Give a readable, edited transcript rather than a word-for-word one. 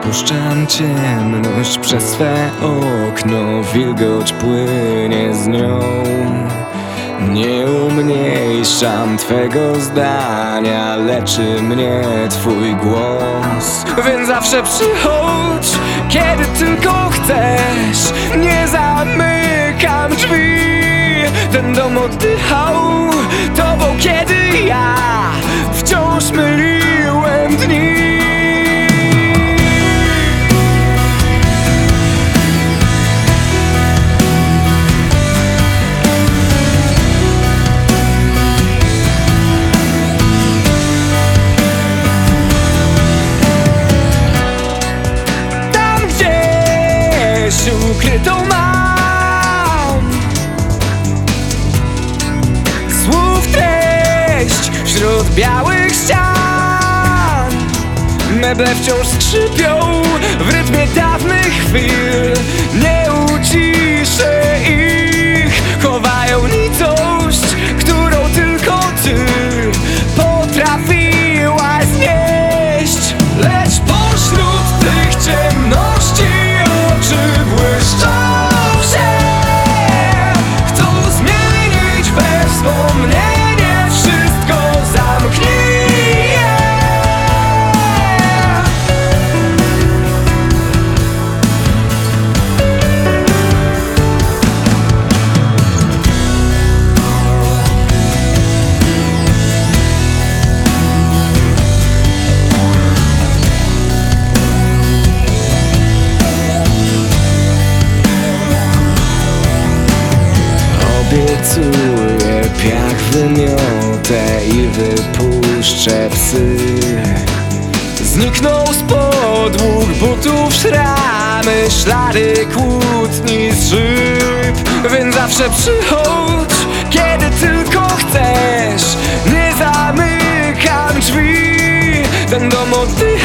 Wpuszczam ciemność przez swe okno, wilgoć płynie z nią. Nie umniejszam twego zdania, leczy mnie twój głos. Więc zawsze przychodź, kiedy tylko chcesz. Nie zamykam drzwi. Ten dom oddychał tobą, kiedy ja wciąż myliłem dni. Ukrytą mam słów treść wśród białych ścian. Meble wciąż skrzypią w rytmie dawnych chwil. Nie uciszę ich, chowają nicość, którą tylko ty potrafiłaś znieść. Lecz pośród tych ciemności oczy błyszczą się. Chcą zmienić we wspomnienie, wszystko zamknij je. Obiecuję piach wymiotę i wypuszczę psy. Znikną z podłóg butów szramy, ślady kłótni z szyb. Więc zawsze przychodź, kiedy tylko chcesz. Nie zamykam drzwi. Ten dom oddycha